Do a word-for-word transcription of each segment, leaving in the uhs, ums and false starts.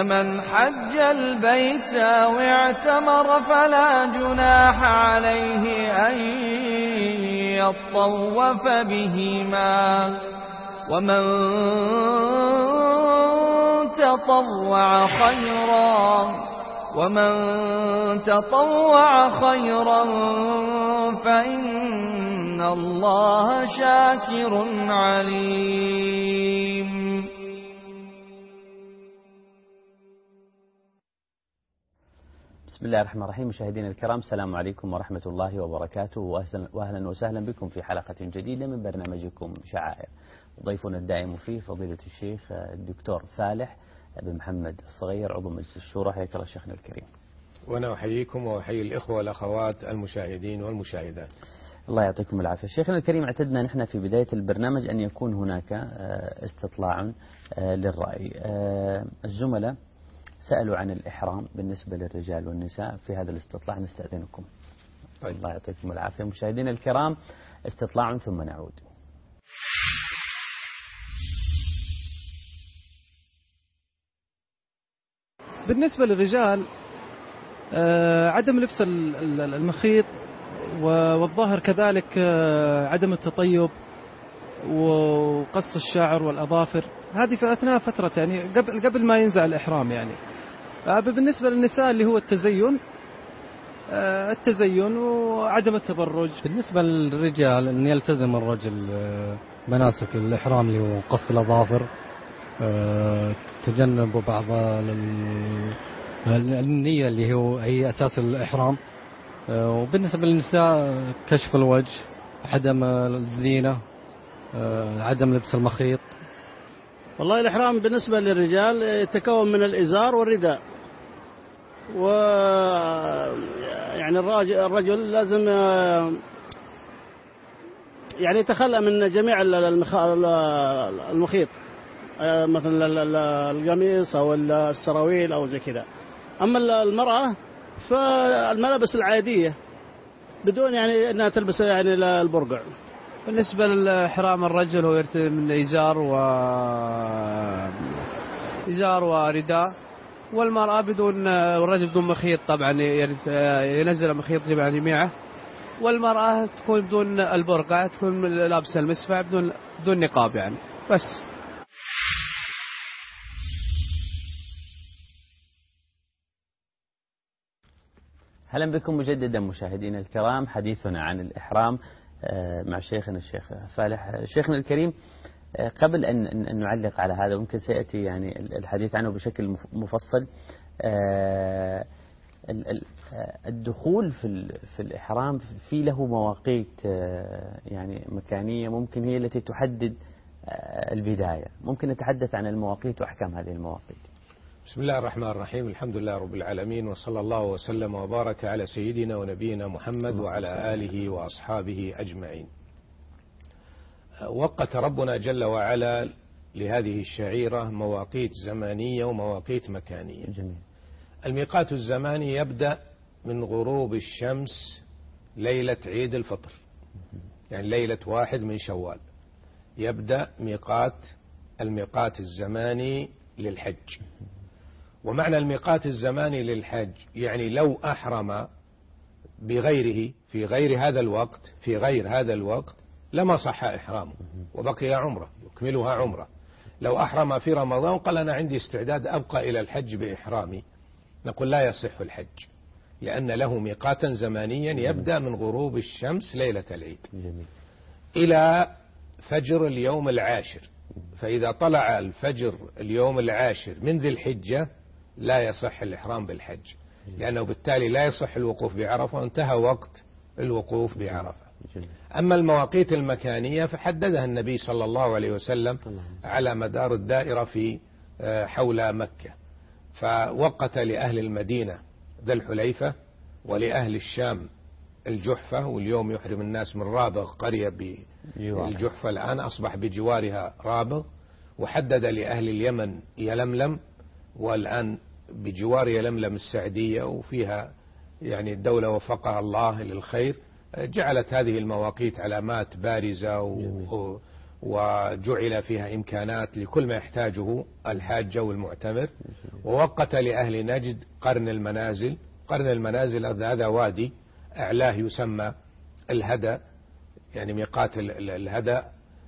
فمن حج البيت أو اعتمر فلا جناح عليه أن يطوف بهما ومن تطوع خيرا ومن تطوع خيرا فإن الله شاكر عليم. بسم الله الرحمن الرحيم. مشاهدينا الكرام، السلام عليكم ورحمة الله وبركاته، وأهلا وسهلا بكم في حلقة جديدة من برنامجكم شعائر. ضيفنا الدائم فيه فضيلة الشيخ الدكتور فالح بن محمد الصغير، عضو مجلس الشورى. حياك الله شيخنا الكريم. وأنا أحييكم وأحيي الإخوة والأخوات المشاهدين والمشاهدات. الله يعطيكم العافية. شيخنا الكريم، اعتدنا نحن في بداية البرنامج أن يكون هناك استطلاع للرأي. الزملاء سألوا عن الإحرام بالنسبة للرجال والنساء في هذا الاستطلاع، نستأذنكم. طيب. الله يعطيكم العافية. مشاهدينا الكرام، استطلاع ثم نعود. بالنسبة للرجال عدم لبس المخيط والظاهر كذلك عدم التطيب وقص الشعر والأظافر، هذه في أثناء فترة يعني قبل قبل ما ينزع الإحرام. يعني بالنسبة للنساء اللي هو التزين التزين وعدم التبرج. بالنسبة للرجال أن يلتزم الرجل مناسك الإحرام اللي هو قص الأظافر، تجنب بعض النية اللي هو هي أساس الإحرام. وبالنسبة للنساء كشف الوجه، عدم الزينة، عدم لبس المخيط. والله الإحرام بالنسبة للرجال يتكون من الإزار والرداء، و يعني الرجل لازم يعني يتخلى من جميع المخيط، مثلا القميص أو السراويل أو زي كذا. أما المرأة فالملابس العادية بدون يعني أنها تلبس يعني البرقع. بالنسبة للإحرام الرجل هو يرتدي من إزار و إزار ورداء، والمرأة بدون الرجل بدون مخيط طبعا، ينزل مخيط جميع جميعه، والمرأة تكون بدون البرقع، تكون لابسة المسفع بدون بدون نقاب يعني بس. أهلا بكم مجددا مشاهدينا الكرام. حديثنا عن الإحرام مع شيخنا الشيخ فالح. شيخنا الكريم، قبل أن نعلق على هذا، ويمكن سيأتي يعني الحديث عنه بشكل مفصل، الدخول في في الإحرام في له مواقيت يعني مكانية ممكن هي التي تحدد البداية. ممكن نتحدث عن المواقيت وأحكام هذه المواقيت. بسم الله الرحمن الرحيم. الحمد لله رب العالمين، وصلى الله وسلم وبارك على سيدنا ونبينا محمد وعلى آله وأصحابه أجمعين. وقت ربنا جل وعلا لهذه الشعيرة مواقيت زمانية ومواقيت مكانية. جميل. الميقات الزماني يبدأ من غروب الشمس ليلة عيد الفطر، يعني ليلة واحد من شوال يبدأ ميقات الميقات الزماني للحج. ومعنى الميقات الزماني للحج يعني لو أحرم بغيره في غير هذا الوقت في غير هذا الوقت لما صح إحرامه وبقي عمره يكملها عمره. لو أحرم في رمضان قال أنا عندي استعداد أبقى إلى الحج بإحرامي، نقول لا يصح الحج، لأن له ميقاتا زمانيا يبدأ من غروب الشمس ليلة العيد إلى فجر اليوم العاشر. فإذا طلع الفجر اليوم العاشر من ذي الحجة لا يصح الإحرام بالحج، لأنه بالتالي لا يصح الوقوف بعرفة وانتهى وقت الوقوف بعرفة. أما المواقيت المكانية فحددها النبي صلى الله عليه وسلم على مدار الدائرة في حول مكة، فوقت لأهل المدينة ذا الحليفة، ولأهل الشام الجحفة، واليوم يحرم الناس من رابغ قرية بالجحفة الآن أصبح بجوارها رابغ، وحدد لأهل اليمن يلملم، والآن بجوار يلملم السعدية، وفيها يعني الدولة وفقها الله للخير جعلت هذه المواقيت علامات بارزة و... وجعل فيها إمكانات لكل ما يحتاجه الحاج والمعتمر. ووقت لأهل نجد قرن المنازل. قرن المنازل هذا وادي أعلاه يسمى الهدى، يعني ميقات الهدى،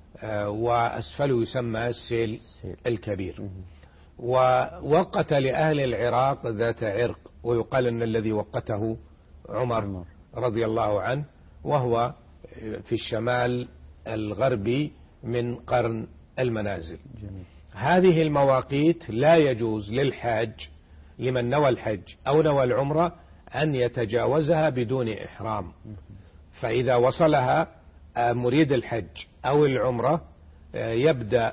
وأسفله يسمى السيل الكبير. ووقت لأهل العراق ذات عرق، ويقال أن الذي وقته عمر رضي الله عنه، وهو في الشمال الغربي من قرن المنازل. جميل. هذه المواقيت لا يجوز للحاج لمن نوى الحج أو نوى العمرة أن يتجاوزها بدون إحرام. فإذا وصلها مريد الحج أو العمرة يبدأ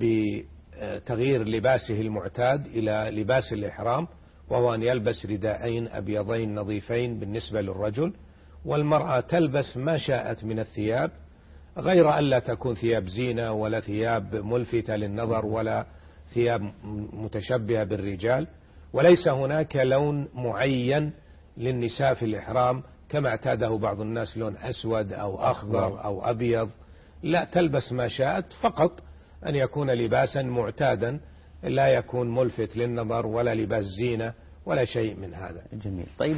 بتغيير لباسه المعتاد إلى لباس الإحرام، وهو أن يلبس رداءين أبيضين نظيفين بالنسبة للرجل، والمرأة تلبس ما شاءت من الثياب، غير أن لا تكون ثياب زينة ولا ثياب ملفتة للنظر ولا ثياب متشبهة بالرجال. وليس هناك لون معين للنساء في الإحرام كما اعتاده بعض الناس، لون أسود أو أخضر أو أبيض، لا، تلبس ما شاءت، فقط أن يكون لباسا معتادا لا يكون ملفت للنظر ولا لباس زينة ولا شيء من هذا. جميل. طيب،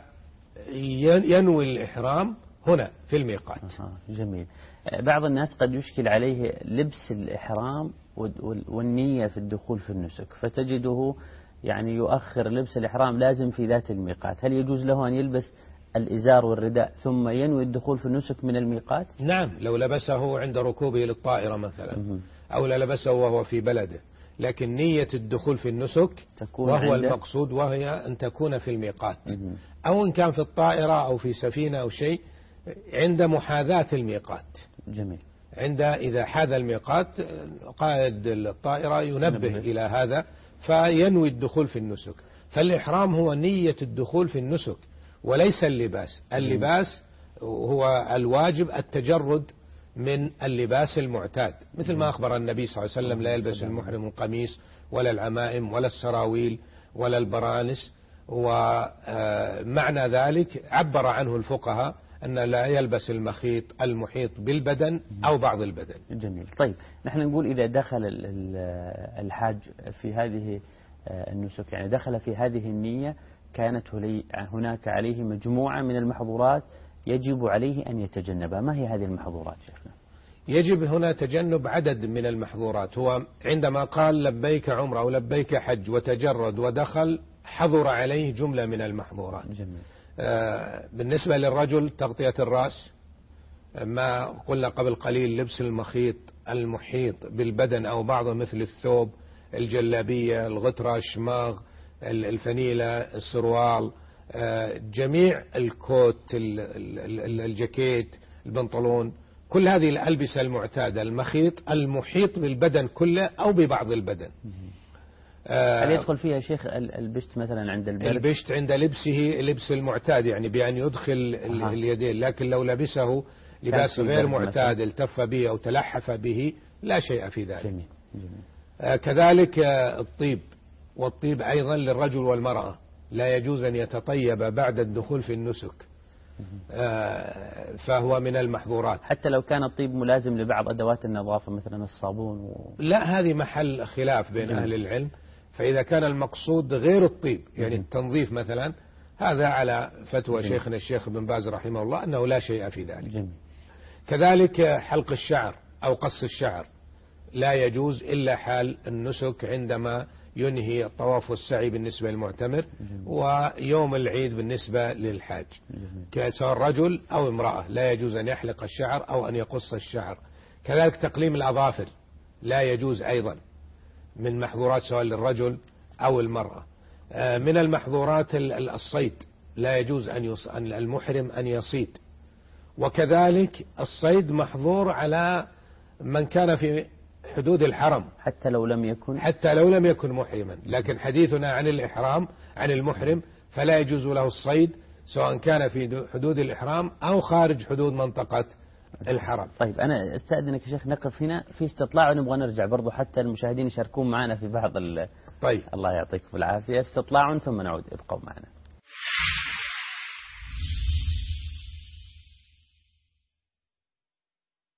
فينوي الإحرام هنا في الميقات. آه جميل. بعض الناس قد يشكل عليه لبس الإحرام والنية في الدخول في النسك، فتجده يعني يؤخر لبس الإحرام لازم في ذات الميقات. هل يجوز له أن يلبس الإزار والرداء ثم ينوي الدخول في النسك من الميقات؟ نعم، لو لبسه عند ركوبه للطائرة مثلا، أو لا لبسه وهو في بلده، لكن نية الدخول في النسك وهو المقصود، وهي أن تكون في الميقات، أو إن كان في الطائرة أو في سفينة أو شيء عند محاذاة الميقات. جميل. عند إذا حاذ الميقات قائد الطائرة ينبه نبه. إلى هذا فينوي الدخول في النسك. فالإحرام هو نية الدخول في النسك وليس اللباس. اللباس هو الواجب التجرد من اللباس المعتاد، مثل ما أخبر النبي صلى الله عليه وسلم: لا يلبس المحرم القميص ولا العمائم ولا السراويل ولا البرانس. ومعنى ذلك عبر عنه الفقهاء أن لا يلبس المخيط المحيط بالبدن أو بعض البدن. جميل. طيب، نحن نقول إذا دخل الحاج في هذه النسك، يعني دخل في هذه النية، كانت هناك عليه مجموعة من المحظورات يجب عليه أن يتجنبها. ما هي هذه المحظورات شيخنا؟ يجب هنا تجنب عدد من المحظورات. هو عندما قال لبيك عمرة أو لبيك حج وتجرد ودخل، حظر عليه جملة من المحظورات. جميل. آه بالنسبة للرجل تغطية الرأس، ما قلنا قبل قليل لبس المخيط المحيط بالبدن أو بعضه مثل الثوب، الجلابية، الغترة، الشماغ، الفنيلة، السروال، آه جميع الكوت، الجاكيت، البنطلون، كل هذه الألبسة المعتادة، المخيط المحيط بالبدن كله أو ببعض البدن. هل يدخل فيها شيخ البشت مثلا عند البرد؟ البشت عند لبسه لبس المعتاد، يعني بأن يدخل آه. اليدين، لكن لو لبسه لباس غير معتاد التف به أو تلحف به لا شيء في ذلك. جميل. جميل. آه كذلك آه الطيب، والطيب أيضا للرجل والمرأة، لا يجوز أن يتطيب بعد الدخول في النسك، آه فهو من المحظورات. حتى لو كان الطيب ملازم لبعض أدوات النظافة مثلا الصابون و... لا، هذه محل خلاف بين جميل. أهل العلم. فإذا كان المقصود غير الطيب، يعني مم. التنظيف مثلا، هذا على فتوى جميل. شيخنا الشيخ بن باز رحمه الله أنه لا شيء في ذلك. جميل. كذلك حلق الشعر أو قص الشعر لا يجوز إلا حال النسك، عندما ينهي الطواف والسعي بالنسبة للمعتمر، جميل. ويوم العيد بالنسبة للحاج، سواء رجل أو امرأة لا يجوز أن يحلق الشعر أو أن يقص الشعر. كذلك تقليم الأظافر لا يجوز أيضا، من محظورات سواء للرجل أو المرأة. من المحظورات الصيد، لا يجوز أن المحرم أن يصيد. وكذلك الصيد محظور على من كان في حدود الحرم، حتى لو لم يكن حتى لو لم يكن محرما. لكن حديثنا عن الإحرام عن المحرم، فلا يجوز له الصيد سواء كان في حدود الإحرام أو خارج حدود منطقة الحرم. طيب، أنا استأذنك يا شيخ نقف هنا في استطلاع، ونبغى نرجع برضو حتى المشاهدين يشاركون معنا في بعض ال... طيب، الله يعطيكم العافية. استطلاع ثم نعود، ابقوا معنا.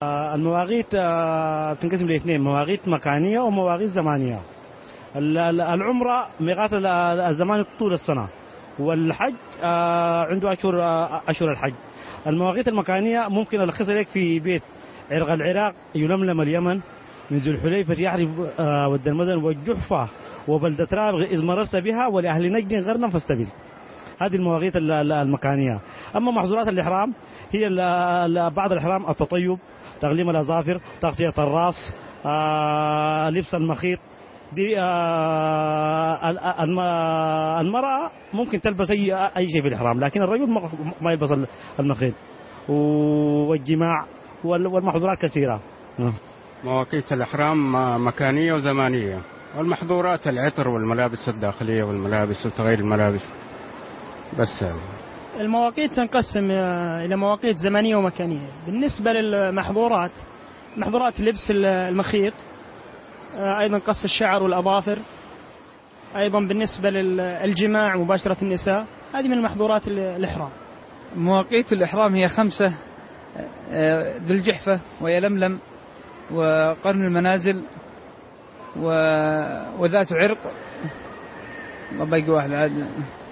المواقيت تنقسم لاثنين، مواقيت مكانية ومواقيت زمانية. العمرة ميقات الزمان طول السنة، والحج عنده أشهر أشهر الحج. المواقيت المكانية ممكن ألخصها لك في بيت عرق العراق، يلملم اليمن، من ذو الحليفة يحرف ود المدن والجحفة وبلدة رابغ إذ مررت بها، ولأهل نجد غرنا فاستبل. هذه المواقيت المكانية. أما محظورات الإحرام هي بعد الإحرام التطيب، تغليم الأظافر، تغطية الرأس، آه، لبس المخيط. دي آه، المرأة ممكن تلبس أي أي شيء في الإحرام، لكن الرجل ما يلبس المخيط. والجماع والمحظورات كثيرة. مواقيت الإحرام مكانية وزمانية، والمحظورات العطر والملابس الداخلية والملابس وتغيير الملابس بس. المواقيت تنقسم إلى مواقيت زمنية ومكانية. بالنسبة للمحظورات، محظورات لبس المخيط، أيضا قص الشعر والأظافر، أيضا بالنسبة للجماع مباشرة النساء، هذه من المحظورات الإحرام. مواقيت الإحرام هي خمسة: ذو الجحفة ويلملم وقرن المنازل وذات عرق وباقي واحد عاد.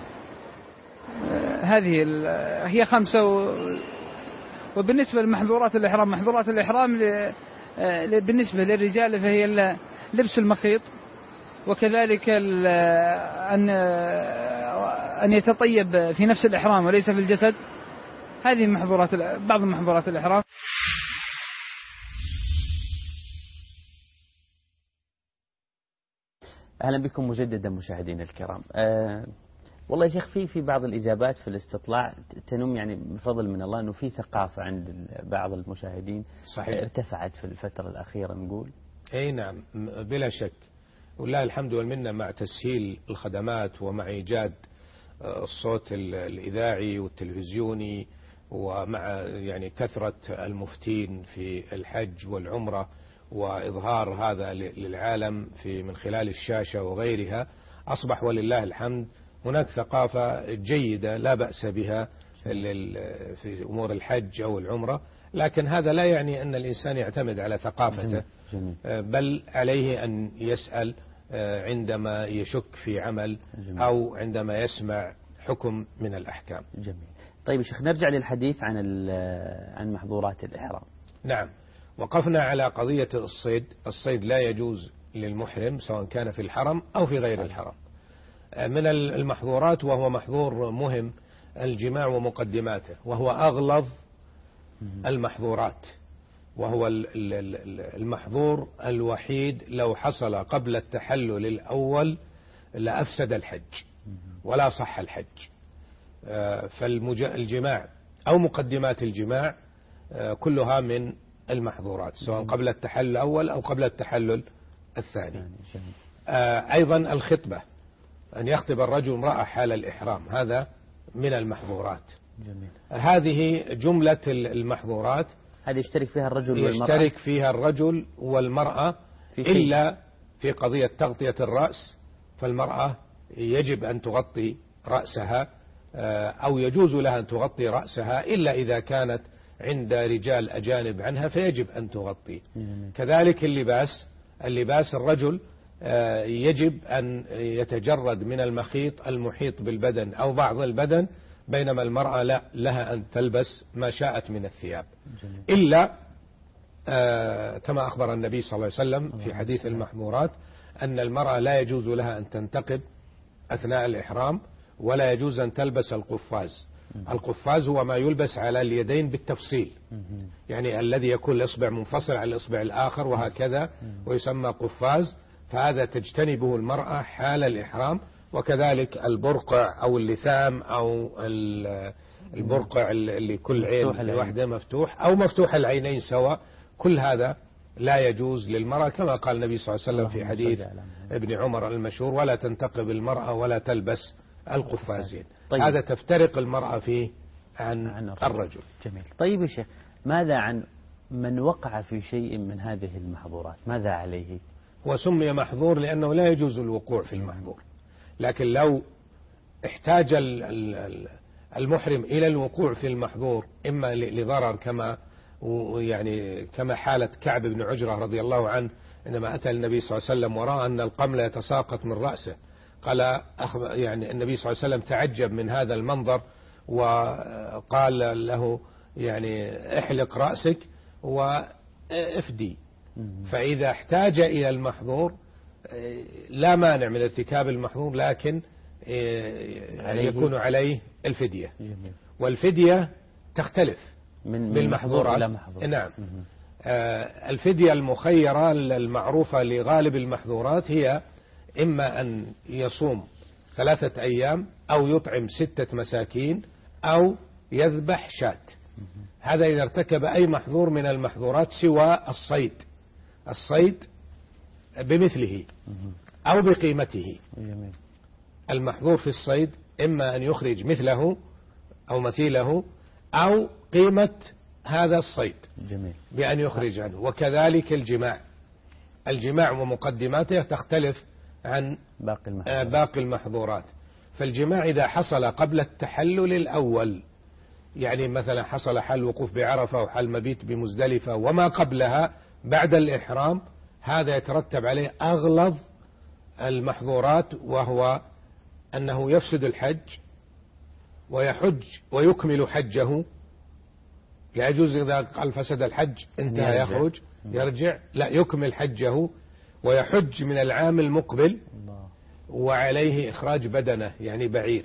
هذه هي خمسة. وبالنسبة لمحظورات الإحرام، محظورات الإحرام بالنسبة للرجال فهي لبس المخيط، وكذلك أن أن يتطيب في نفس الإحرام وليس في الجسد. هذه محظورات بعض محظورات الإحرام. أهلا بكم مجددا مشاهدينا الكرام. أه والله يا شيخ، في في بعض الإجابات في الاستطلاع تنم يعني بفضل من الله أنه في ثقافة عند بعض المشاهدين. صحيح. ارتفعت في الفترة الأخيرة نقول. أي نعم بلا شك، والله الحمد والمنة مع تسهيل الخدمات ومع إيجاد الصوت الإذاعي والتلفزيوني، ومع يعني كثرة المفتين في الحج والعمرة وإظهار هذا للعالم في من خلال الشاشة وغيرها، أصبح ولله الحمد هناك ثقافة جيدة لا بأس بها في أمور الحج أو العمرة. لكن هذا لا يعني أن الإنسان يعتمد على ثقافته، بل عليه أن يسأل عندما يشك في عمل أو عندما يسمع حكم من الأحكام. جميل. طيب شيخ، نرجع للحديث عن عن محظورات الإحرام. نعم، وقفنا على قضية الصيد. الصيد لا يجوز للمحرم سواء كان في الحرم أو في غير الحرم. من المحظورات وهو محظور مهم الجماع ومقدماته، وهو أغلظ المحظورات، وهو المحظور الوحيد لو حصل قبل التحلل الأول لأفسد الحج ولا صح الحج. فالجماع أو مقدمات الجماع كلها من المحظورات، سواء قبل التحلل الأول أو قبل التحلل الثاني. أيضا الخطبة، أن يخطب الرجل امرأة حال الإحرام، هذا من المحظورات. جميل. هذه جملة المحظورات. هذه يشترك فيها الرجل والمرأة. يشترك فيها الرجل والمرأة في إلا في قضية تغطية الرأس، فالمرأة يجب أن تغطي رأسها أو يجوز لها أن تغطي رأسها إلا إذا كانت عند رجال أجانب عنها فيجب أن تغطي. جميل. كذلك اللباس، اللباس الرجل يجب أن يتجرد من المخيط المحيط بالبدن أو بعض البدن، بينما المرأة لا، لها أن تلبس ما شاءت من الثياب. جميل. إلا آه كما أخبر النبي صلى الله عليه وسلم في حديث المحظورات أن المرأة لا يجوز لها أن تنتقب أثناء الإحرام، ولا يجوز أن تلبس القفاز. القفاز هو ما يلبس على اليدين بالتفصيل، يعني الذي يكون الإصبع منفصل عن الإصبع الآخر وهكذا، ويسمى قفاز، فهذا تجتنبه المرأة حال الإحرام. وكذلك البرقع أو اللثام أو البرقع اللي كل عين واحدة مفتوح أو مفتوح العينين سواء، كل هذا لا يجوز للمرأة، كما قال النبي صلى الله عليه وسلم في حديث ابن عمر المشهور: ولا تنتقب المرأة ولا تلبس القفازين. طيب. هذا تفترق المرأة فيه عن, عن الرجل. الرجل. جميل. طيب يا شيخ، ماذا عن من وقع في شيء من هذه المحظورات، ماذا عليه؟ وسمي محظور لأنه لا يجوز الوقوع في المحظور، لكن لو احتاج المحرم إلى الوقوع في المحظور إما لضرر كما ويعني كما حالة كعب بن عجرة رضي الله عنه عندما أتى النبي صلى الله عليه وسلم ورأى أن القمل يتساقط من رأسه، قال يعني النبي صلى الله عليه وسلم تعجب من هذا المنظر وقال له يعني احلق رأسك وافدي. فإذا احتاج إلى المحظور لا مانع من ارتكاب المحظور، لكن يكون عليه الفدية. والفدية تختلف من بالمحظورات إلى محظور. نعم. آه الفدية المخيرة المعروفة لغالب المحظورات هي إما أن يصوم ثلاثة أيام أو يطعم ستة مساكين أو يذبح شاة. هذا إذا ارتكب أي محظور من المحظورات سوى الصيد، الصيد بمثله أو بقيمته. المحظور في الصيد إما أن يخرج مثله أو مثيله أو قيمة هذا الصيد جميل. بأن يخرج عنه. وكذلك الجماع، الجماع ومقدماته تختلف عن باقي المحظورات. باقي المحظورات. فالجماع إذا حصل قبل التحلل الأول، يعني مثلا حصل حال وقوف بعرفة وحال مبيت بمزدلفة وما قبلها بعد الإحرام، هذا يترتب عليه أغلظ المحظورات، وهو أنه يفسد الحج ويحج ويكمل حجه. لا يجوز إذا قال فسد الحج انتهى يخرج يرجع، لا، يكمل حجه ويحج من العام المقبل وعليه إخراج بدنه يعني بعير.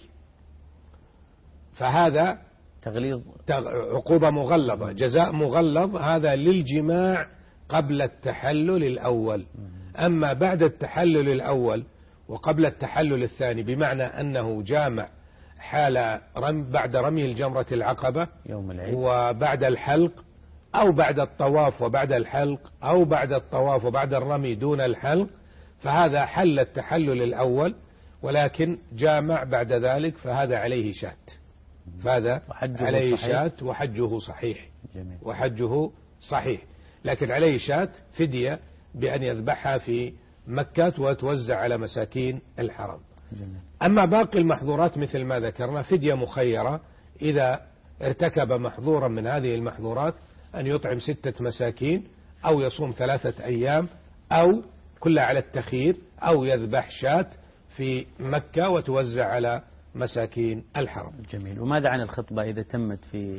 فهذا تغليظ، عقوبة مغلظة، جزاء مغلظ، هذا للجماع قبل التحلل الأول. أما بعد التحلل الأول وقبل التحلل الثاني، بمعنى أنه جامع حال رم بعد رمي الجمرة العقبة يوم العيد وبعد الحلق، أو بعد الطواف وبعد الحلق، أو بعد الطواف وبعد الرمي دون الحلق، فهذا حل التحلل الأول ولكن جامع بعد ذلك، فهذا عليه شات، فهذا عليه شات وحجه صحيح. جميل. وحجه صحيح، لكن عليه شات فدية بأن يذبحها في مكة وتوزع على مساكين الحرم. جميل. أما باقي المحظورات مثل ما ذكرنا فدية مخيرة، إذا ارتكب محظورا من هذه المحظورات أن يطعم ستة مساكين أو يصوم ثلاثة أيام أو كلها على التخيير، أو يذبح شاة في مكة وتوزع على مساكين الحرم. جميل. وماذا عن الخطبة إذا تمت في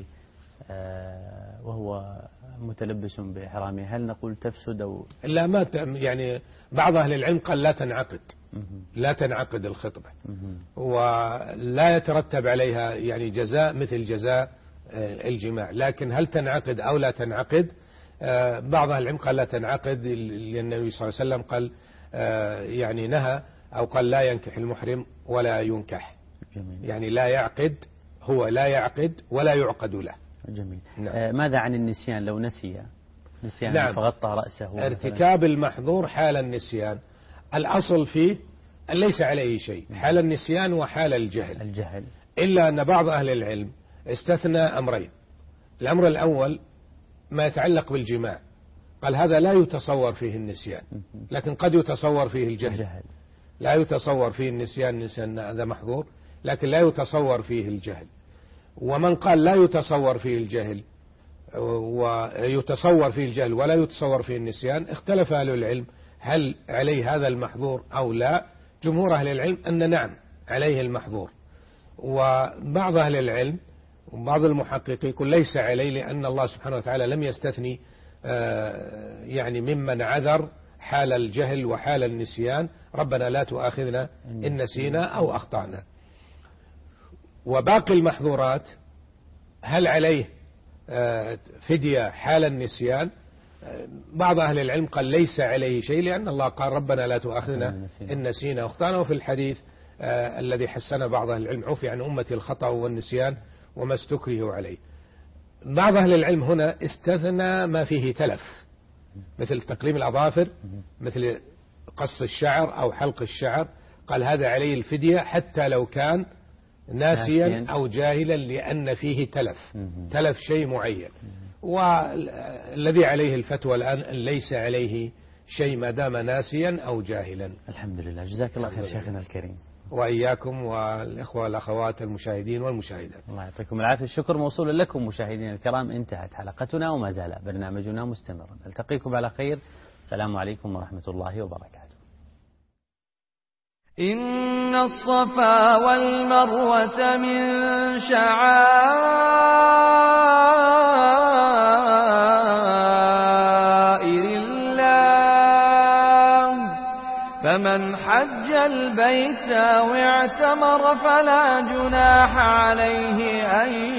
آه وهو متلبس بإحرامه، هل نقول تفسد أو لا؟ ما يعني بعض أهل العلم قال لا تنعقد، لا تنعقد الخطبة ولا يترتب عليها يعني جزاء مثل جزاء الجماع. لكن هل تنعقد أو لا تنعقد؟ بعض أهل العلم قال لا تنعقد، لأن النبي صلى الله عليه وسلم قال يعني نهى أو قال لا ينكح المحرم ولا ينكح. جميل. يعني لا يعقد، هو لا يعقد ولا يعقد له. جميل. نعم. آه ماذا عن النسيان لو نسي نسيان نعم. فغطى رأسه؟ ارتكاب المحظور حال النسيان الأصل فيه أن ليس عليه شيء، حال النسيان وحال الجهل. الجهل إلا أن بعض أهل العلم استثنى أمرين. الأمر الأول ما يتعلق بالجماع، قال هذا لا يتصور فيه النسيان، لكن قد يتصور فيه الجهل. الجهل. لا يتصور فيه النسيان، نسيان هذا محظور، لكن لا يتصور فيه الجهل. ومن قال لا يتصور فيه الجهل ويتصور فيه الجهل ولا يتصور فيه النسيان، اختلف أهل العلم هل عليه هذا المحظور أو لا. جمهور أهل العلم أن نعم عليه المحظور، وبعض أهل العلم وبعض المحققين يقول ليس عليه، لأن الله سبحانه وتعالى لم يستثني يعني ممن عذر حال الجهل وحال النسيان، ربنا لا تؤاخذنا إن نسينا أو أخطأنا. وباقي المحظورات هل عليه فدية حال النسيان؟ بعض أهل العلم قال ليس عليه شيء، لأن الله قال ربنا لا تؤاخذنا إن نسينا أخطأنا. وفي الحديث آه الذي حسن بعض أهل العلم عفي عن أمتي الخطأ والنسيان وما استكره عليه. بعض أهل العلم هنا استثنى ما فيه تلف، مثل تقليم الأظافر، مثل قص الشعر أو حلق الشعر، قال هذا عليه الفدية حتى لو كان ناسيا أو جاهلا، لأن فيه تلف، تلف شيء معين. والذي عليه الفتوى الآن أن ليس عليه شيء ما دام ناسيا أو جاهلا. الحمد لله. جزاك الله خير شيخنا الكريم. وإياكم والإخوة والأخوات المشاهدين والمشاهدات. الله يعطيكم العافية. الشكر موصول لكم مشاهدينا الكرام. انتهت حلقتنا وما زال برنامجنا مستمرا. نلتقيكم على خير. السلام عليكم ورحمة الله وبركاته. إن الصفا والمروة من شعائر الله فمن حج البيت أو اعتمر فلا جناح عليه أن